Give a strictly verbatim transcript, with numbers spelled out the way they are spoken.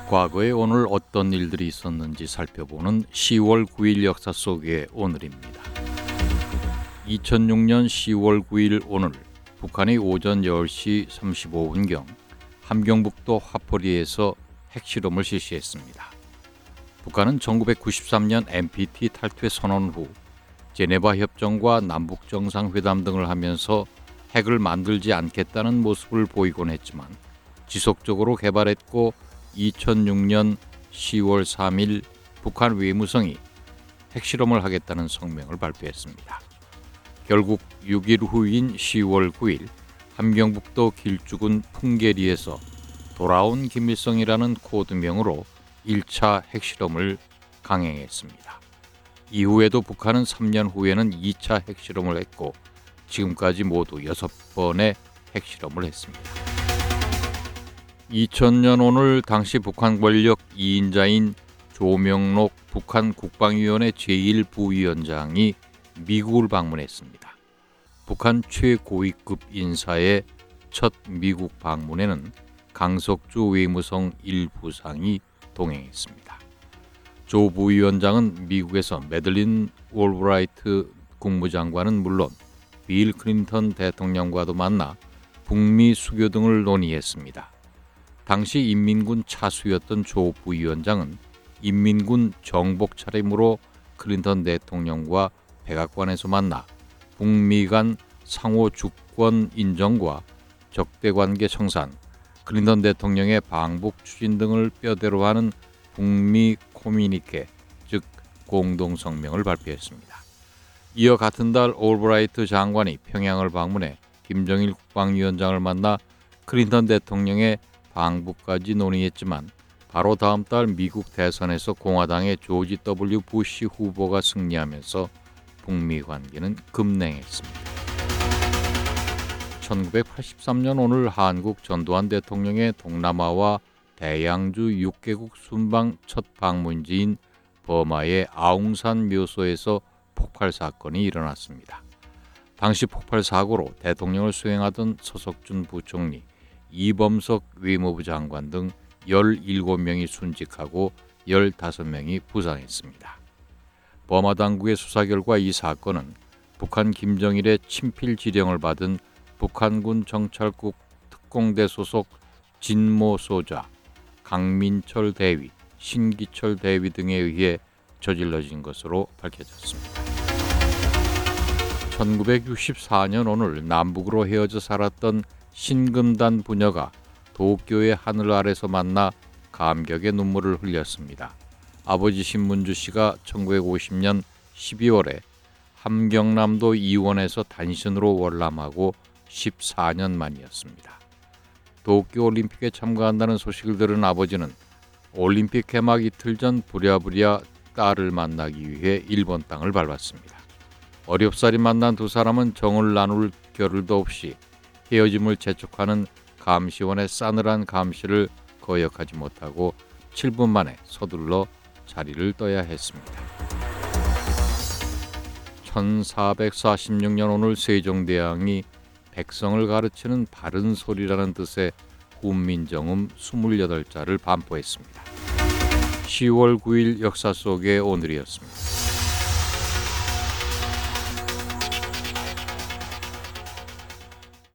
과거에 오늘 어떤 일들이 있었는지 살펴보는 시월 구일 역사 속의 오늘입니다. 이천육 년 시월 구일 오늘 북한이 오전 열 시 삼십오 분경 함경북도 화포리에서 핵실험을 실시했습니다. 북한은 천구백구십삼 년 엔피티 탈퇴 선언 후 제네바 협정과 남북 정상회담 등을 하면서 핵을 만들지 않겠다는 모습을 보이곤 했지만 지속적으로 개발했고 이천육 년 시월 삼일 북한 외무성이 핵실험을 하겠다는 성명을 발표했습니다. 결국 육 일 후인 시월 구일 함경북도 길쭉은 풍계리에서 돌아온 김일성이라는 코드명으로 일 차 핵실험을 강행했습니다. 이후에도 북한은 삼 년 후에는 이 차 핵실험을 했고 지금까지 모두 여섯 번의 핵실험을 했습니다. 이천 년 오늘 당시 북한 권력 이 인자인 조명록 북한 국방위원회 제일 부위원장이 미국을 방문했습니다. 북한 최고위급 인사의 첫 미국 방문에는 강석주 외무성 일 부상이 동행했습니다. 조 부위원장은 미국에서 매들린 올브라이트 국무장관은 물론 빌 클린턴 대통령과도 만나 북미 수교 등을 논의했습니다. 당시 인민군 차수였던 조 부위원장은 인민군 정복 차림으로 클린턴 대통령과 백악관에서 만나 북미 간 상호 주권 인정과 적대관계 청산, 클린턴 대통령의 방북 추진 등을 뼈대로 하는 북미 코미니케, 즉 공동성명을 발표했습니다. 이어 같은 달 올브라이트 장관이 평양을 방문해 김정일 국방위원장을 만나 클린턴 대통령의 방북까지 논의했지만 바로 다음 달 미국 대선에서 공화당의 조지 더블유 부시 후보가 승리하면서 북미 관계는 급냉했습니다. 천구백팔십삼 년 오늘 한국 전두환 대통령의 동남아와 대양주 육 개국 순방 첫 방문지인 버마의 아웅산 묘소에서 폭발 사건이 일어났습니다. 당시 폭발 사고로 대통령을 수행하던 서석준 부총리, 이범석 외무부 장관 등 열일곱 명이 순직하고 열다섯 명이 부상했습니다. 버마 당국의 수사 결과 이 사건은 북한 김정일의 친필 지령을 받은 북한군 정찰국 특공대 소속 진모 소자, 강민철 대위, 신기철 대위 등에 의해 저질러진 것으로 밝혀졌습니다. 천구백육십사 년 오늘 남북으로 헤어져 살았던 신금단 부녀가 도쿄의 하늘 아래서 만나 감격의 눈물을 흘렸습니다. 아버지 신문주 씨가 천구백오십 년 십이월에 함경남도 이원에서 단신으로 월남하고 십사 년 만이었습니다. 도쿄올림픽에 참가한다는 소식을 들은 아버지는 올림픽 개막 이틀 전 부랴부랴 딸을 만나기 위해 일본 땅을 밟았습니다. 어렵사리 만난 두 사람은 정을 나눌 겨를도 없이 헤어짐을 재촉하는 감시원의 싸늘한 감시를 거역하지 못하고 칠 분 만에 서둘러 자리를 떠야 했습니다. 천사백사십육 년 오늘 세종대왕이 백성을 가르치는 바른 소리라는 뜻의 훈민정음 이십팔 자를 반포했습니다. 시월 구일 역사 속의 오늘이었습니다.